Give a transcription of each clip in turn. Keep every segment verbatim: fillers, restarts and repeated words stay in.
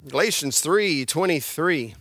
Galatians three twenty-three.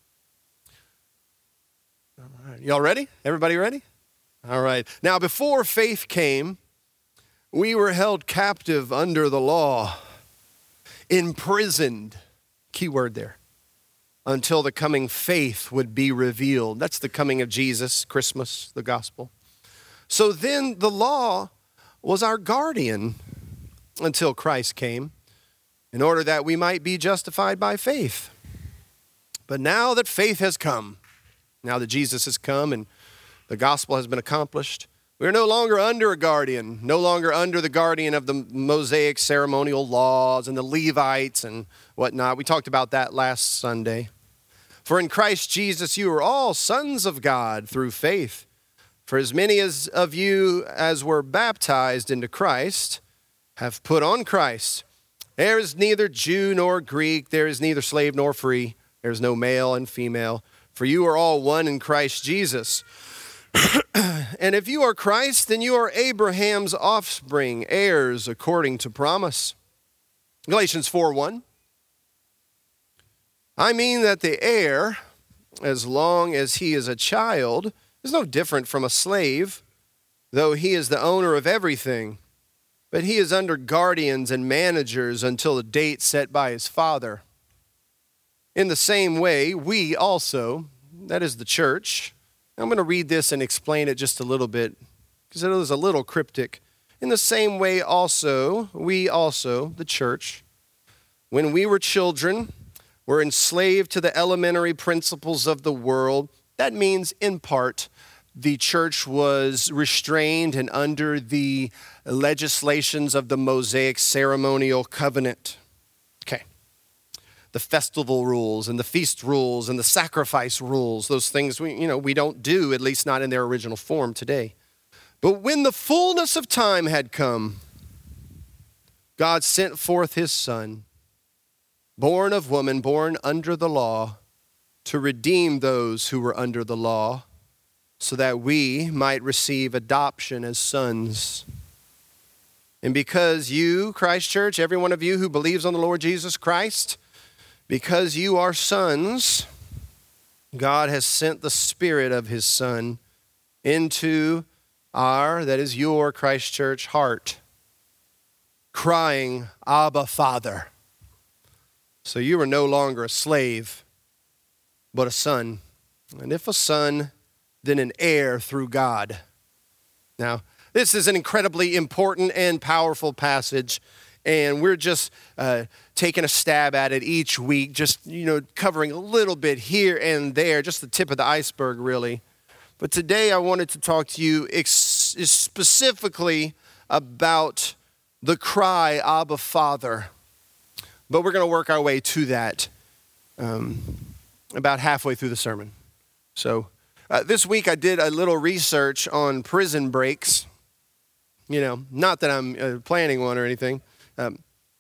All right. Y'all ready? Everybody ready? All right. Now, before faith came, we were held captive under the law, imprisoned, key word there, until the coming faith would be revealed. That's the coming of Jesus, Christmas, the gospel. So then the law was our guardian until Christ came, in order that we might be justified by faith. But now that faith has come, now that Jesus has come and the gospel has been accomplished, we're no longer under a guardian, no longer under the guardian of the Mosaic ceremonial laws and the Levites and whatnot. We talked about that last Sunday. For in Christ Jesus you are all sons of God through faith. For as many as of you as were baptized into Christ have put on Christ. There is neither Jew nor Greek, there is neither slave nor free, there is no male and female, for you are all one in Christ Jesus. And if you are Christ, then you are Abraham's offspring, heirs according to promise. Galatians four one. I mean that the heir, as long as he is a child, is no different from a slave, though he is the owner of everything. But he is under guardians and managers until the date set by his father. In the same way, we also, that is the church, I'm going to read this and explain it just a little bit, because it is a little cryptic. In the same way also, we also, the church, when we were children, were enslaved to the elementary principles of the world. That means, in part, the church was restrained and under the legislations of the Mosaic ceremonial covenant. Okay. The festival rules and the feast rules and the sacrifice rules, those things we, you know, we don't do, at least not in their original form today. But when the fullness of time had come, God sent forth his Son, born of woman, born under the law, to redeem those who were under the law, so that we might receive adoption as sons. And because you, Christ Church, every one of you who believes on the Lord Jesus Christ, because you are sons, God has sent the Spirit of his Son into our, that is your Christ Church heart, crying, Abba, Father. So you are no longer a slave, but a son. And if a son, then an heir through God. Now, this is an incredibly important and powerful passage, and we're just uh, taking a stab at it each week, just, you know, covering a little bit here and there, just the tip of the iceberg, really. But today I wanted to talk to you ex- specifically about the cry, Abba, Father. But we're going to work our way to that um, about halfway through the sermon. So uh, this week I did a little research on prison breaks. You know, not that I'm uh, planning one or anything. Um,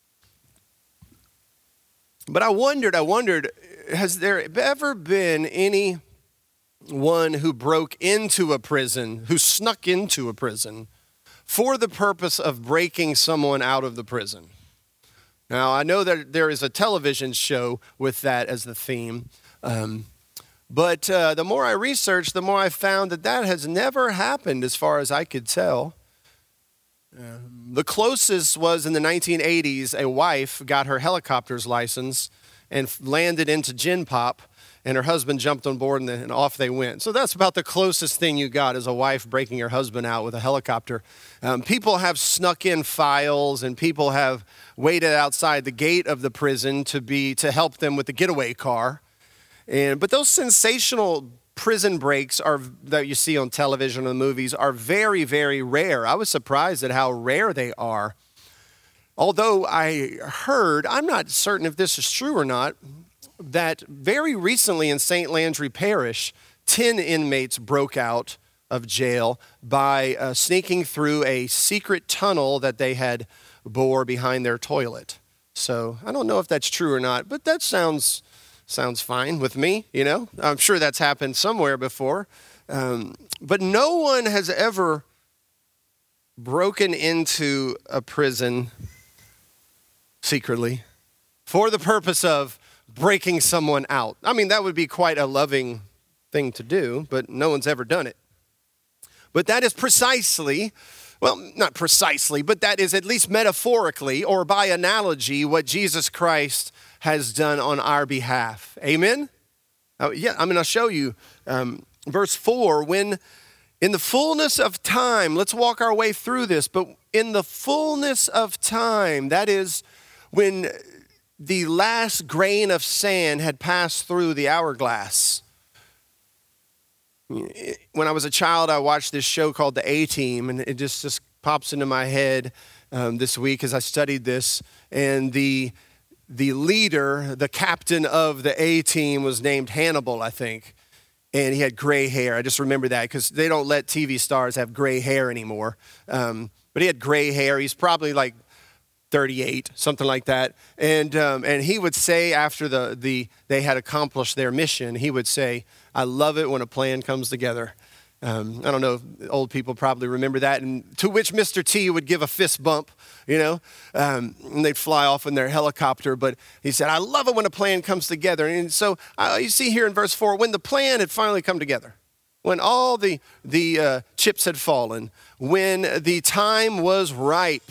but I wondered, I wondered, has there ever been anyone who broke into a prison, who snuck into a prison for the purpose of breaking someone out of the prison? Now, I know that there is a television show with that as the theme, um, but uh, the more I researched, the more I found that that has never happened as far as I could tell. Um, the closest was in the nineteen eighties, a wife got her helicopter's license and f- landed into Gen Pop, and her husband jumped on board and, then, and off they went. So that's about the closest thing you got, is a wife breaking her husband out with a helicopter. Um, people have snuck in files, and people have waited outside the gate of the prison to be to help them with the getaway car. And but those sensational prison breaks are that you see on television and movies are very, very rare. I was surprised at how rare they are. Although I heard, I'm not certain if this is true or not, that very recently in Saint Landry Parish, ten inmates broke out of jail by uh, sneaking through a secret tunnel that they had bore behind their toilet. So I don't know if that's true or not, but that sounds sounds fine with me, you know. I'm sure that's happened somewhere before. Um, but no one has ever broken into a prison secretly for the purpose of breaking someone out. I mean, that would be quite a loving thing to do, but no one's ever done it. But that is precisely, well, not precisely, but that is at least metaphorically or by analogy what Jesus Christ has done on our behalf. Amen? Uh, yeah, I'm going to show you um, verse four, when in the fullness of time, let's walk our way through this, but in the fullness of time, that is when the last grain of sand had passed through the hourglass. When I was a child, I watched this show called The A-Team, and it just, just pops into my head um, this week as I studied this. And the the leader, the captain of the A-Team was named Hannibal, I think. And he had gray hair. I just remember that because they don't let T V stars have gray hair anymore. Um, but he had gray hair. He's probably like thirty-eight, something like that. And um, and he would say after the, the they had accomplished their mission, he would say, "I love it when a plan comes together." Um, I don't know, old people probably remember that. And to which Mister T would give a fist bump, you know, um, and they'd fly off in their helicopter. But he said, "I love it when a plan comes together." And so uh, you see here in verse four, when the plan had finally come together, when all the, the uh, chips had fallen, when the time was ripe,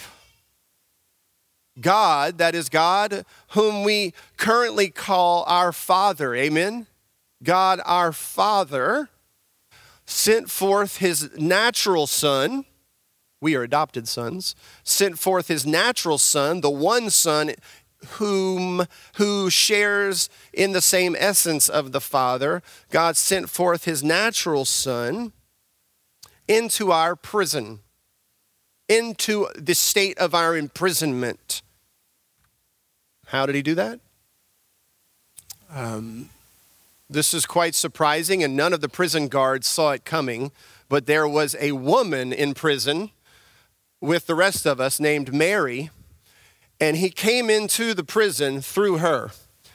God, that is God, whom we currently call our Father, amen? God, our Father, sent forth his natural Son, we are adopted sons, sent forth his natural Son, the one Son whom, who shares in the same essence of the Father. God sent forth his natural Son into our prison, into the state of our imprisonment. How did he do that? Um, this is quite surprising, and none of the prison guards saw it coming, but there was a woman in prison with the rest of us named Mary, and he came into the prison through her.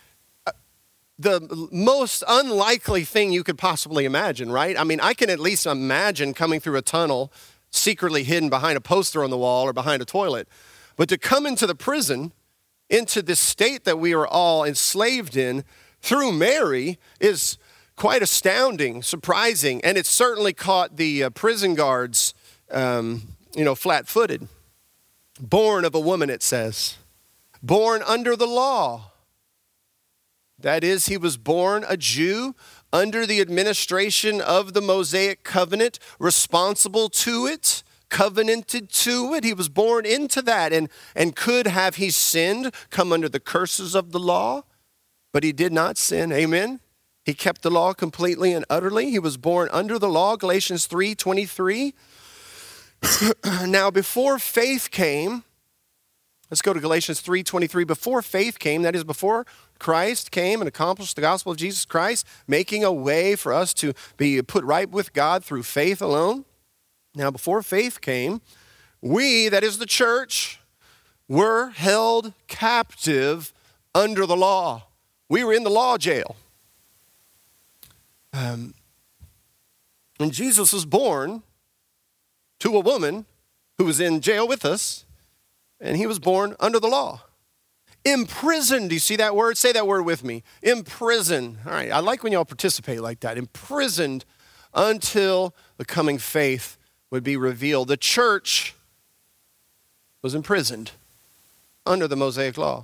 The most unlikely thing you could possibly imagine, right? I mean, I can at least imagine coming through a tunnel secretly hidden behind a poster on the wall or behind a toilet. But to come into the prison, into this state that we are all enslaved in through Mary is quite astounding, surprising, and it certainly caught the uh, prison guards, um, you know, flat-footed. Born of a woman, it says. Born under the law. That is, he was born a Jew under the administration of the Mosaic covenant, responsible to it, covenanted to it. He was born into that. And, and could have he sinned, come under the curses of the law? But he did not sin. Amen? He kept the law completely and utterly. He was born under the law, Galatians three twenty-three. Now, before faith came, let's go to Galatians three twenty-three. Before faith came, that is before Christ came and accomplished the gospel of Jesus Christ, making a way for us to be put right with God through faith alone. Now, before faith came, we, that is the church, were held captive under the law. We were in the law jail. Um, and Jesus was born to a woman who was in jail with us, and he was born under the law. Imprisoned, do you see that word? Say that word with me. Imprisoned. All right, I like when y'all participate like that. Imprisoned until the coming faith would be revealed. The church was imprisoned under the Mosaic law.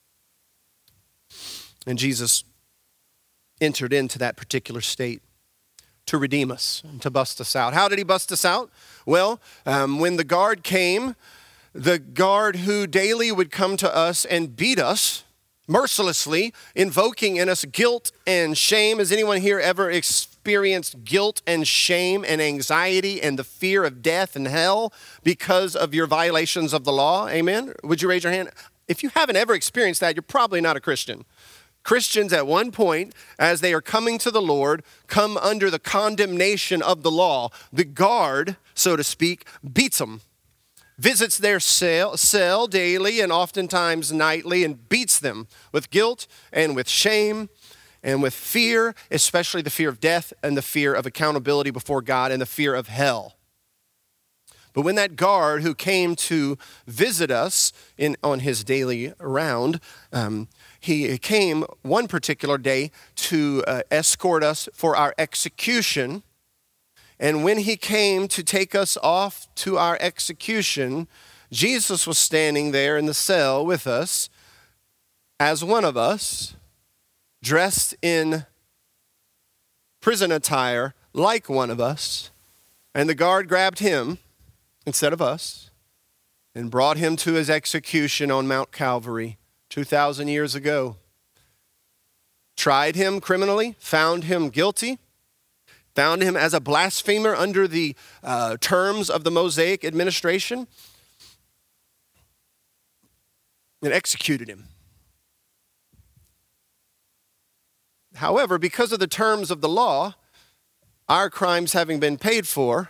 And Jesus entered into that particular state to redeem us and to bust us out. How did he bust us out? Well, um, when the guard came, the guard who daily would come to us and beat us mercilessly, invoking in us guilt and shame. Has anyone here ever experienced guilt and shame and anxiety and the fear of death and hell because of your violations of the law? Amen? Would you raise your hand? If you haven't ever experienced that, you're probably not a Christian. Christians at one point, as they are coming to the Lord, come under the condemnation of the law. The guard, so to speak, beats them, visits their cell, cell daily and oftentimes nightly and beats them with guilt and with shame and with fear, especially the fear of death and the fear of accountability before God and the fear of hell. But when that guard who came to visit us in on his daily round, um, he came one particular day to uh, escort us for our execution. And when he came to take us off to our execution, Jesus was standing there in the cell with us as one of us, dressed in prison attire like one of us. And the guard grabbed him instead of us and brought him to his execution on Mount Calvary two thousand years ago. Tried him criminally, found him guilty, found him as a blasphemer under the uh, terms of the Mosaic administration, and executed him. However, because of the terms of the law, our crimes having been paid for,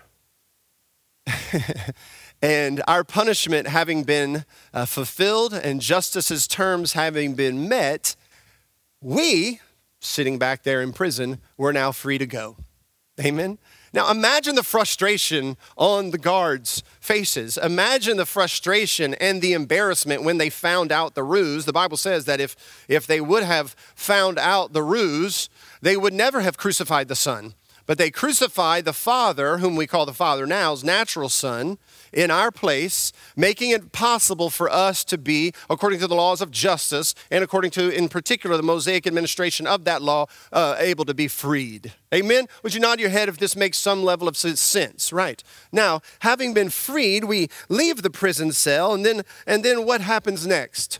and our punishment having been uh, fulfilled, and justice's terms having been met, we, sitting back there in prison, were now free to go. Amen? Now imagine the frustration on the guards' faces. Imagine the frustration and the embarrassment when they found out the ruse. The Bible says that if, if they would have found out the ruse, they would never have crucified the Son. But they crucified the Father, whom we call the Father now's natural Son, in our place, making it possible for us to be, according to the laws of justice, and according to, in particular, the Mosaic administration of that law, uh, able to be freed. Amen? Would you nod your head if this makes some level of sense? Right. Now, having been freed, we leave the prison cell, and then, and then what happens next?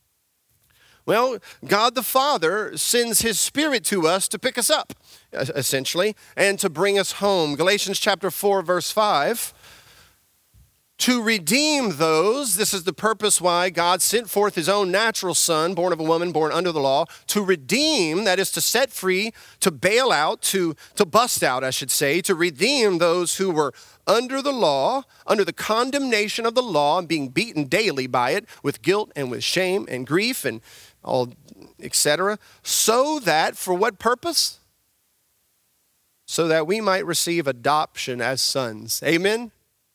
Well, God the Father sends his Spirit to us to pick us up, essentially, and to bring us home. Galatians chapter four, verse five. To redeem those, this is the purpose why God sent forth his own natural Son, born of a woman, born under the law, to redeem, that is to set free, to bail out, to, to bust out, I should say, to redeem those who were under the law, under the condemnation of the law, and being beaten daily by it with guilt and with shame and grief and all, et cetera, so that, for what purpose? So that we might receive adoption as sons. Amen?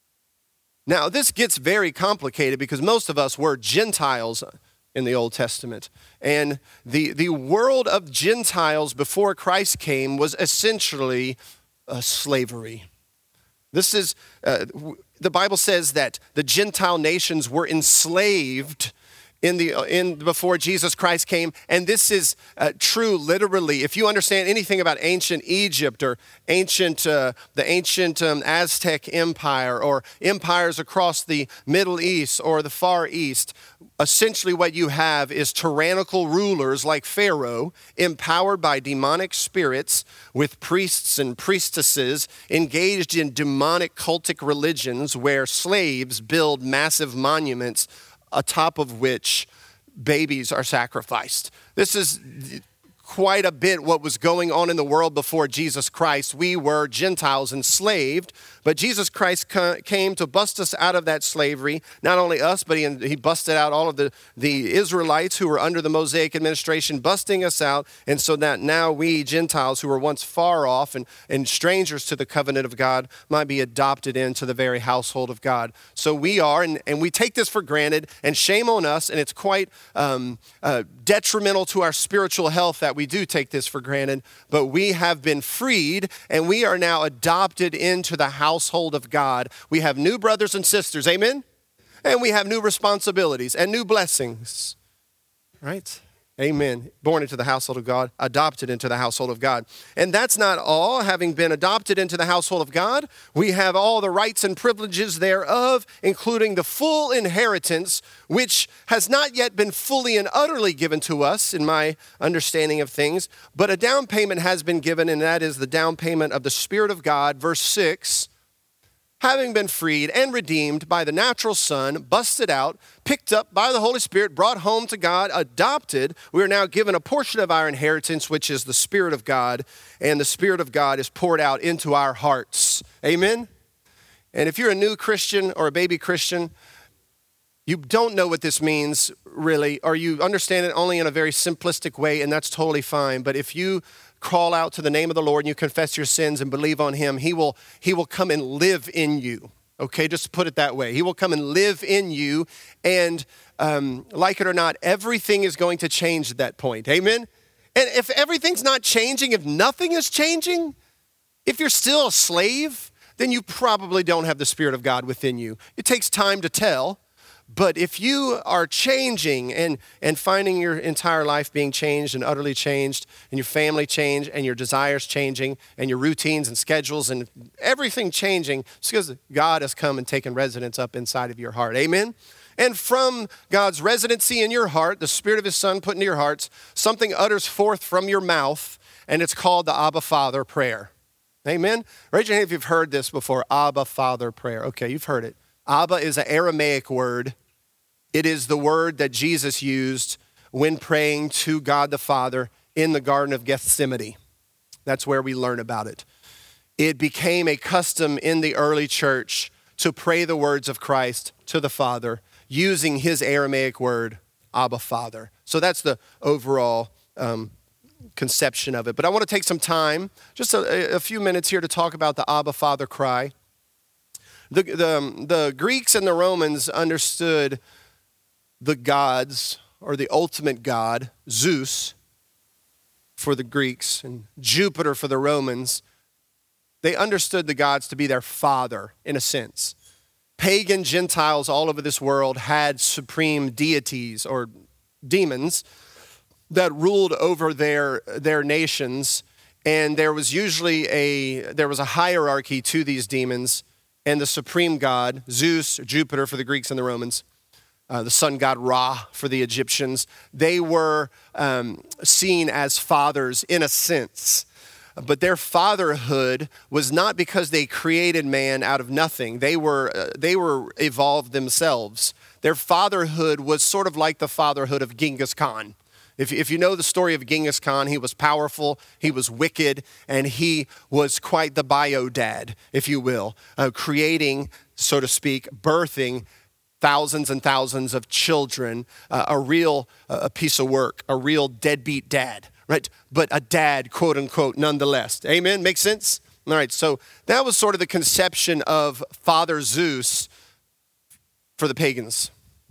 Now, this gets very complicated because most of us were Gentiles in the Old Testament. And the, the world of Gentiles before Christ came was essentially uh, slavery. This is, uh, the Bible says that the Gentile nations were enslaved in the in before Jesus Christ came, and this is uh, true literally. If you understand anything about ancient Egypt or ancient uh, the ancient um, Aztec Empire or empires across the Middle East or the Far East, essentially what you have is tyrannical rulers like Pharaoh, empowered by demonic spirits, with priests and priestesses engaged in demonic cultic religions where slaves build massive monuments atop of which babies are sacrificed. This is quite a bit what was going on in the world before Jesus Christ. We were Gentiles enslaved, but Jesus Christ came to bust us out of that slavery. Not only us, but he, he busted out all of the, the Israelites who were under the Mosaic administration, busting us out. And so that now we Gentiles who were once far off and, and strangers to the covenant of God might be adopted into the very household of God. So we are, and, and we take this for granted, and shame on us, and it's quite um, uh, detrimental to our spiritual health that we do take this for granted, but we have been freed and we are now adopted into the household of God. We have new brothers and sisters, amen? And we have new responsibilities and new blessings, right? Amen. Born into the household of God, adopted into the household of God. And that's not all. Having been adopted into the household of God, we have all the rights and privileges thereof, including the full inheritance, which has not yet been fully and utterly given to us, in my understanding of things. But a down payment has been given, and that is the down payment of the Spirit of God. Verse six, having been freed and redeemed by the natural Son, busted out, picked up by the Holy Spirit, brought home to God, adopted, we are now given a portion of our inheritance, which is the Spirit of God, and the Spirit of God is poured out into our hearts. Amen? And if you're a new Christian or a baby Christian, you don't know what this means really, or you understand it only in a very simplistic way, and that's totally fine. But if you call out to the name of the Lord and you confess your sins and believe on him, he will, he will come and live in you. Okay, just put it that way. He will come and live in you, and um, like it or not, everything is going to change at that point. Amen? And if everything's not changing, if nothing is changing, if you're still a slave, then you probably don't have the Spirit of God within you. It takes time to tell, but if you are changing and, and finding your entire life being changed and utterly changed, and your family changed, and your desires changing, and your routines and schedules and everything changing, it's because God has come and taken residence up inside of your heart. Amen? And from God's residency in your heart, the Spirit of his Son put into your hearts, something utters forth from your mouth, and it's called the Abba Father prayer. Amen? Raise your hand if you've heard this before, Abba Father prayer. Okay, you've heard it. Abba is an Aramaic word. It is the word that Jesus used when praying to God the Father in the Garden of Gethsemane. That's where we learn about it. It became a custom in the early church to pray the words of Christ to the Father using his Aramaic word, Abba Father. So that's the overall um, conception of it. But I want to take some time, just a, a few minutes here to talk about the Abba Father cry. The, the, the Greeks and the Romans understood the gods, or the ultimate god, Zeus, for the Greeks, and Jupiter for the Romans. They understood the gods to be their father, in a sense. Pagan Gentiles all over this world had supreme deities, or demons, that ruled over their, their nations, and there was usually a, there was a hierarchy to these demons, and the supreme god, Zeus, or Jupiter for the Greeks and the Romans, uh, the sun god Ra for the Egyptians, they were um, seen as fathers in a sense. But their fatherhood was not because they created man out of nothing. They were, uh, they were evolved themselves. Their fatherhood was sort of like the fatherhood of Genghis Khan. If, if you know the story of Genghis Khan, he was powerful, he was wicked, and he was quite the bio-dad, if you will, uh, creating, so to speak, birthing thousands and thousands of children, uh, a real uh, a piece of work, a real deadbeat dad, right? But a dad, quote unquote, nonetheless. Amen? Make sense? All right, so that was sort of the conception of Father Zeus for the pagans.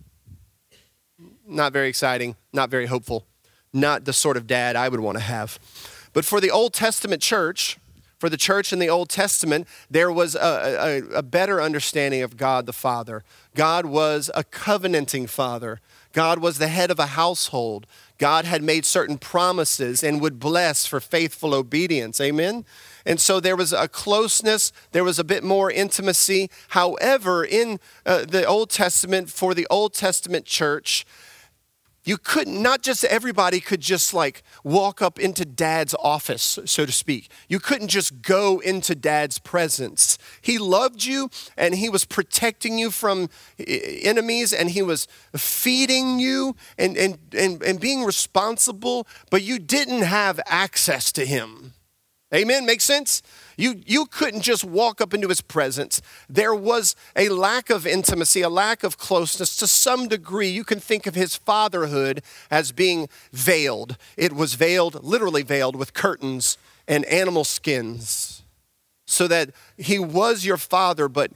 Not very exciting, not very hopeful. Not the sort of dad I would want to have. But for the Old Testament church, for the church in the Old Testament, there was a, a, a better understanding of God the Father. God was a covenanting Father. God was the head of a household. God had made certain promises and would bless for faithful obedience. Amen? And so there was a closeness, there was a bit more intimacy. However, in uh, the Old Testament, for the Old Testament church, you couldn't, not just everybody could just like walk up into dad's office, so to speak. You couldn't just go into dad's presence. He loved you and he was protecting you from enemies and he was feeding you and, and, and, and being responsible, but you didn't have access to him. Amen? Make sense? You, you couldn't just walk up into his presence. There was a lack of intimacy, a lack of closeness. To some degree, you can think of his fatherhood as being veiled. It was veiled, literally veiled, with curtains and animal skins, so that he was your father, but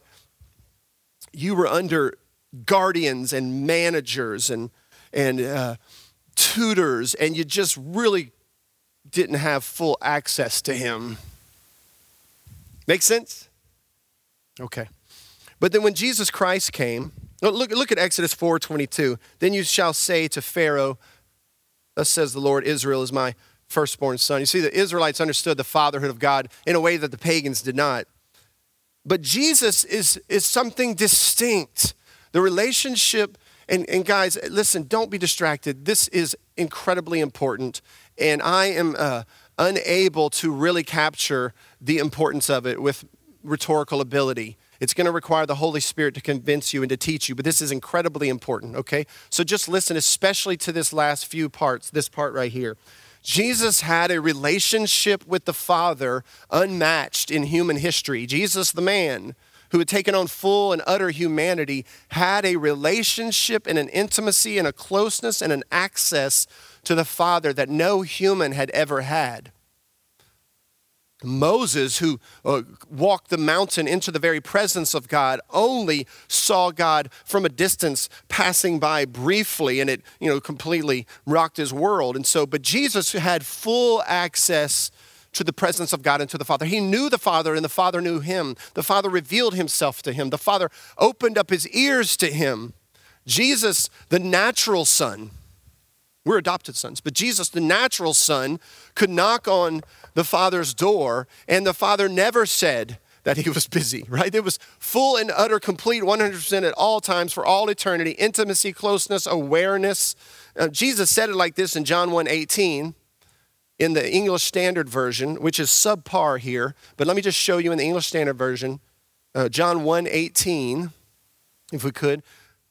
you were under guardians and managers and, and uh, tutors, and you just really didn't have full access to him. Make sense? Okay. But then when Jesus Christ came, look, look at Exodus four twenty-two. Then you shall say to Pharaoh, thus says the Lord, Israel is my firstborn son. You see, the Israelites understood the fatherhood of God in a way that the pagans did not. But Jesus is, is something distinct. The relationship, and, and guys, listen, don't be distracted. This is incredibly important. And I am uh, unable to really capture the importance of it with rhetorical ability. It's going to require the Holy Spirit to convince you and to teach you, but this is incredibly important, okay? So just listen, especially to this last few parts, this part right here. Jesus had a relationship with the Father unmatched in human history. Jesus, the man who had taken on full and utter humanity, had a relationship and an intimacy and a closeness and an access to the Father that no human had ever had. Moses, who uh, walked the mountain into the very presence of God, only saw God from a distance passing by briefly, and it, you know, completely rocked his world. And so, but Jesus had full access to the presence of God and to the Father. He knew the Father, and the Father knew him. The Father revealed himself to him. The Father opened up his ears to him. Jesus, the natural Son, we're adopted sons, but Jesus, the natural Son, could knock on the Father's door, and the Father never said that he was busy, right? It was full and utter, complete, one hundred percent at all times for all eternity, intimacy, closeness, awareness. Uh, Jesus said it like this in John one eighteen in the English Standard Version, which is subpar here, but let me just show you in the English Standard Version, uh, John one eighteen, if we could.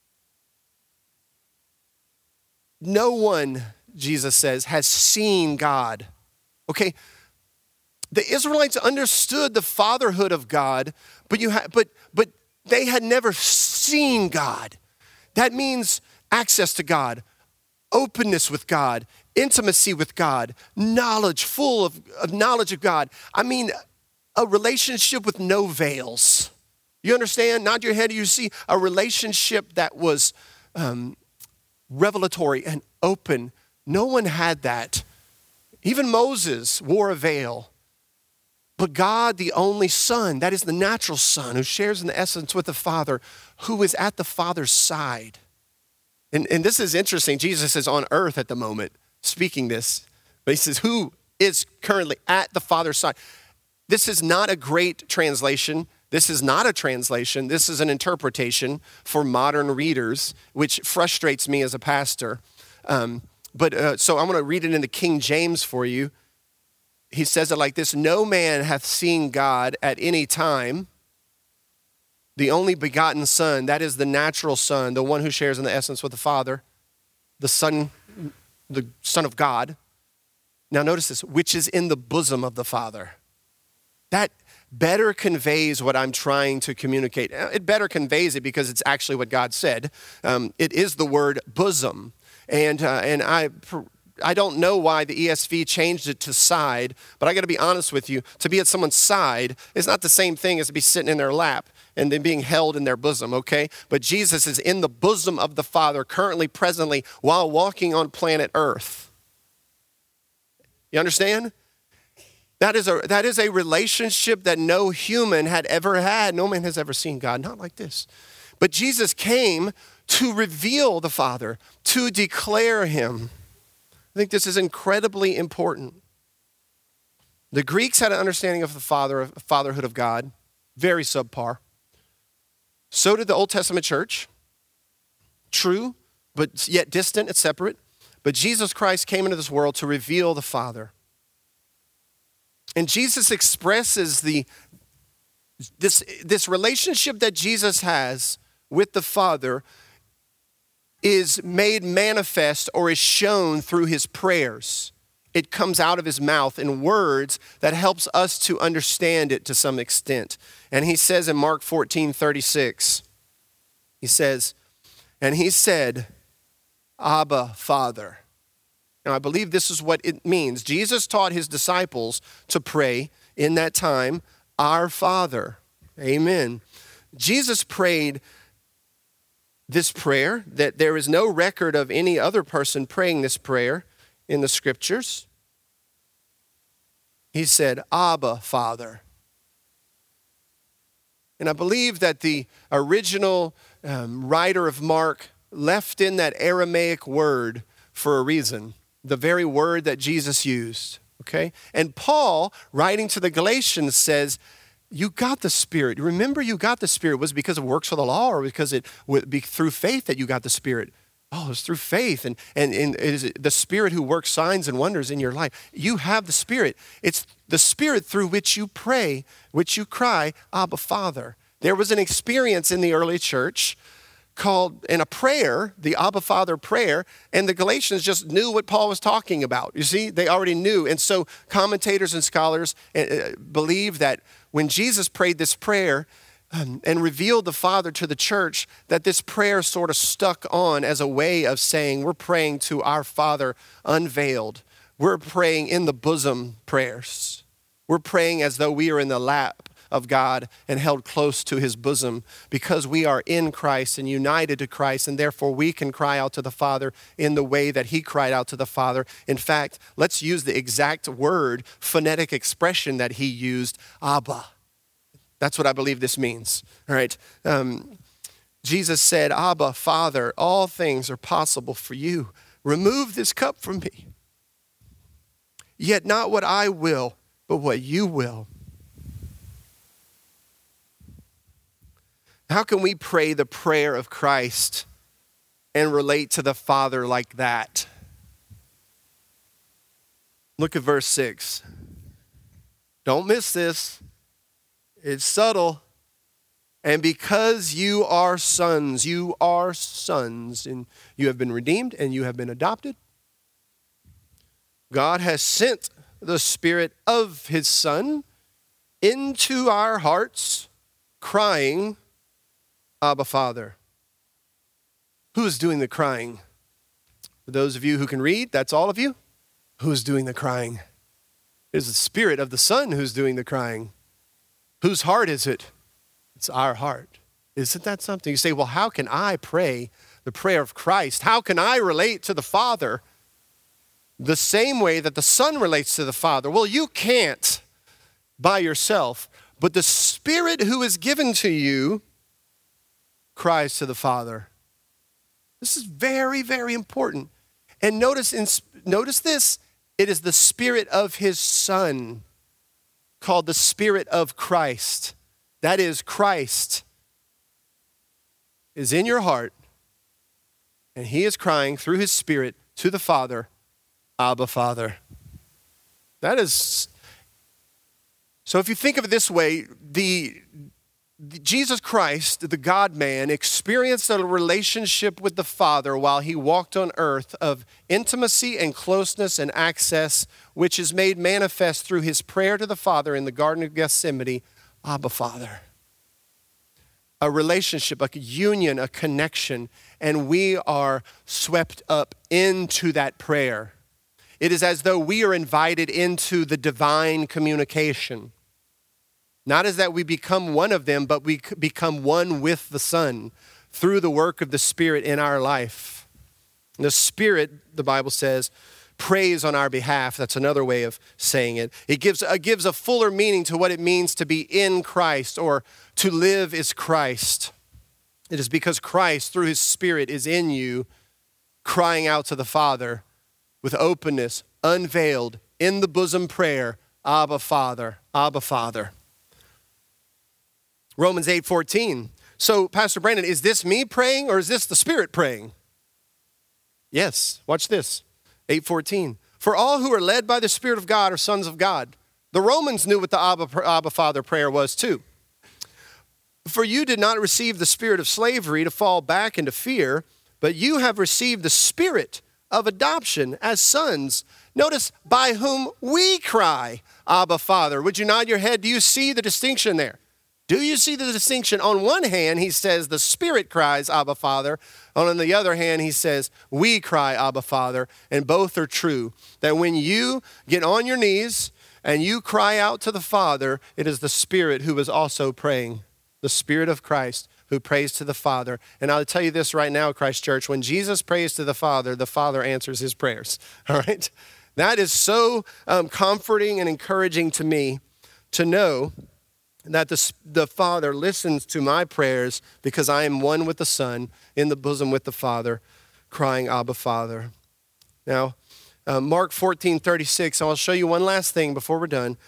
No one, Jesus says, has seen God. Okay, the Israelites understood the fatherhood of God, but you ha- but but they had never seen God. That means access to God, openness with God, intimacy with God, knowledge, full of, of knowledge of God. I mean, a relationship with no veils. You understand? Nod your head. You see a relationship that was um, revelatory and open. No one had that. Even Moses wore a veil. But God, the only Son, that is the natural Son, who shares in the essence with the Father, who is at the Father's side. And, and this is interesting. Jesus is on earth at the moment speaking this. But he says, who is currently at the Father's side? This is not a great translation. This is not a translation. This is an interpretation for modern readers, which frustrates me as a pastor. Um, but uh, so I'm going to read it in the King James for you. He says it like this: no man hath seen God at any time. The only begotten Son, that is the natural Son, the one who shares in the essence with the Father, the Son, the Son of God. Now notice this, which is in the bosom of the Father. That better conveys what I'm trying to communicate. It better conveys it because it's actually what God said. Um, it is the word bosom. And uh, and I I don't know why the E S V changed it to side, but I got to be honest with you. To be at someone's side is not the same thing as to be sitting in their lap and then being held in their bosom, okay? But Jesus is in the bosom of the Father currently, presently, while walking on planet Earth. You understand? That is a that is a relationship that no human had ever had. No man has ever seen God, not like this. But Jesus came to reveal the Father, to declare him. I think this is incredibly important. The Greeks had an understanding of the father, of fatherhood of God, very subpar. So did the Old Testament church. True, but yet distant, it's separate. But Jesus Christ came into this world to reveal the Father. And Jesus expresses the this, this relationship that Jesus has with the Father is made manifest or is shown through his prayers. It comes out of his mouth in words that helps us to understand it to some extent. And he says in Mark fourteen thirty-six, he says, and he said, Abba, Father. Now, I believe this is what it means. Jesus taught his disciples to pray in that time, our Father. Amen. Jesus prayed this prayer, that there is no record of any other person praying this prayer in the scriptures. He said, Abba, Father. And I believe that the original um, writer of Mark left in that Aramaic word for a reason, the very word that Jesus used, okay? And Paul, writing to the Galatians, says, you got the Spirit. Remember, you got the Spirit. Was it because of works of the law, or because it would be through faith that you got the Spirit? Oh, it's through faith, and, and, and it is the Spirit who works signs and wonders in your life. You have the Spirit. It's the Spirit through which you pray, which you cry, Abba, Father. There was an experience in the early church called, in a prayer, the Abba, Father prayer, and the Galatians just knew what Paul was talking about. You see, they already knew. And so commentators and scholars uh, believe that when Jesus prayed this prayer um, and revealed the Father to the church, that this prayer sort of stuck on as a way of saying, we're praying to our Father unveiled. We're praying in the bosom prayers. We're praying as though we are in the lap of God and held close to his bosom because we are in Christ and united to Christ, and therefore we can cry out to the Father in the way that he cried out to the Father. In fact, let's use the exact word, phonetic expression that he used, Abba. That's what I believe this means, all right? Um, Jesus said, Abba, Father, all things are possible for you. Remove this cup from me. Yet not what I will, but what you will. How can we pray the prayer of Christ and relate to the Father like that? Look at verse six. Don't miss this. It's subtle. And because you are sons, you are sons, and you have been redeemed and you have been adopted, God has sent the Spirit of his Son into our hearts, crying, Abba, Father. Who is doing the crying? For those of you who can read, that's all of you. Who is doing the crying? It is the Spirit of the Son who's doing the crying. Whose heart is it? It's our heart. Isn't that something? You say, well, how can I pray the prayer of Christ? How can I relate to the Father the same way that the Son relates to the Father? Well, you can't by yourself, but the Spirit who is given to you cries to the Father. This is very, very important. And notice, in, notice this, it is the Spirit of his Son, called the Spirit of Christ. That is, Christ is in your heart, and he is crying through his Spirit to the Father, Abba, Father. That is, so if you think of it this way, the Jesus Christ, the God-man, experienced a relationship with the Father while he walked on earth of intimacy and closeness and access, which is made manifest through his prayer to the Father in the Garden of Gethsemane, Abba, Father. A relationship, a union, a connection, and we are swept up into that prayer. It is as though we are invited into the divine communication. Not as that we become one of them, but we become one with the Son through the work of the Spirit in our life. And the Spirit, the Bible says, prays on our behalf. That's another way of saying it. It gives, it gives a fuller meaning to what it means to be in Christ, or to live is Christ. It is because Christ, through his Spirit, is in you, crying out to the Father with openness, unveiled, in the bosom prayer, Abba, Father, Abba, Father. Romans eight fourteen. So, Pastor Brandon, is this me praying or is this the Spirit praying? Yes, watch this. eight fourteen. For all who are led by the Spirit of God are sons of God. The Romans knew what the Abba, Abba Father prayer was too. For you did not receive the spirit of slavery to fall back into fear, but you have received the Spirit of adoption as sons. Notice, by whom we cry, Abba, Father. Would you nod your head? Do you see the distinction there? Do you see the distinction? On one hand, he says the Spirit cries, Abba, Father. On the other hand, he says we cry, Abba, Father. And both are true. That when you get on your knees and you cry out to the Father, it is the Spirit who is also praying. The Spirit of Christ who prays to the Father. And I'll tell you this right now, Christ Church, when Jesus prays to the Father, the Father answers his prayers. All right? That is so um, comforting and encouraging to me to know that the, the Father listens to my prayers because I am one with the Son, in the bosom with the Father, crying, Abba, Father. Now, uh, Mark fourteen thirty-six, I'll show you one last thing before we're done.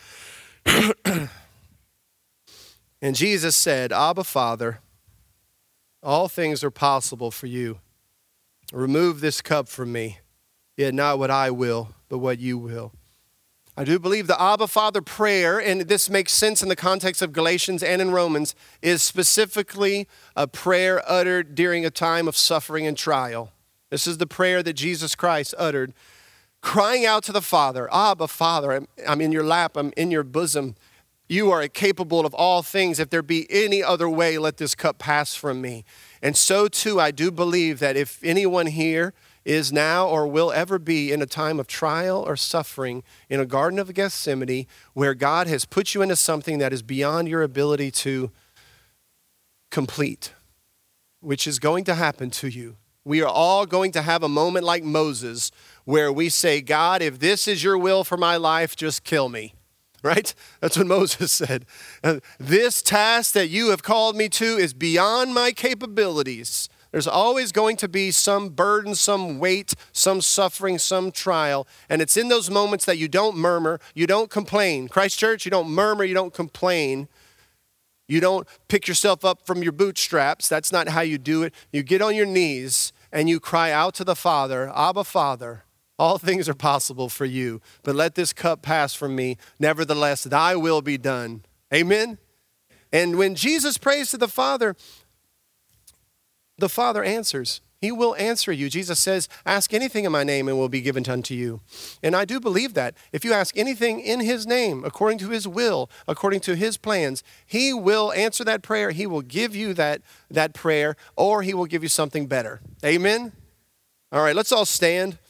And Jesus said, Abba, Father, all things are possible for you. Remove this cup from me, yet not what I will, but what you will. I do believe the Abba Father prayer, and this makes sense in the context of Galatians and in Romans, is specifically a prayer uttered during a time of suffering and trial. This is the prayer that Jesus Christ uttered, crying out to the Father, Abba, Father, I'm, I'm in your lap, I'm in your bosom. You are capable of all things. If there be any other way, let this cup pass from me. And so too, I do believe that if anyone here is now or will ever be in a time of trial or suffering in a Garden of Gethsemane where God has put you into something that is beyond your ability to complete, which is going to happen to you. We are all going to have a moment like Moses where we say, God, if this is your will for my life, just kill me. Right? That's what Moses said. Uh, this task that you have called me to is beyond my capabilities. There's always going to be some burden, some weight, some suffering, some trial. And it's in those moments that you don't murmur, you don't complain. Christ Church, you don't murmur, you don't complain. You don't pick yourself up from your bootstraps. That's not how you do it. You get on your knees and you cry out to the Father, Abba, Father. All things are possible for you, but let this cup pass from me. Nevertheless, thy will be done. Amen? And when Jesus prays to the Father, the Father answers. He will answer you. Jesus says, ask anything in my name and will be given unto you. And I do believe that. If you ask anything in his name, according to his will, according to his plans, he will answer that prayer. He will give you that, that prayer, or he will give you something better. Amen? All right, let's all stand.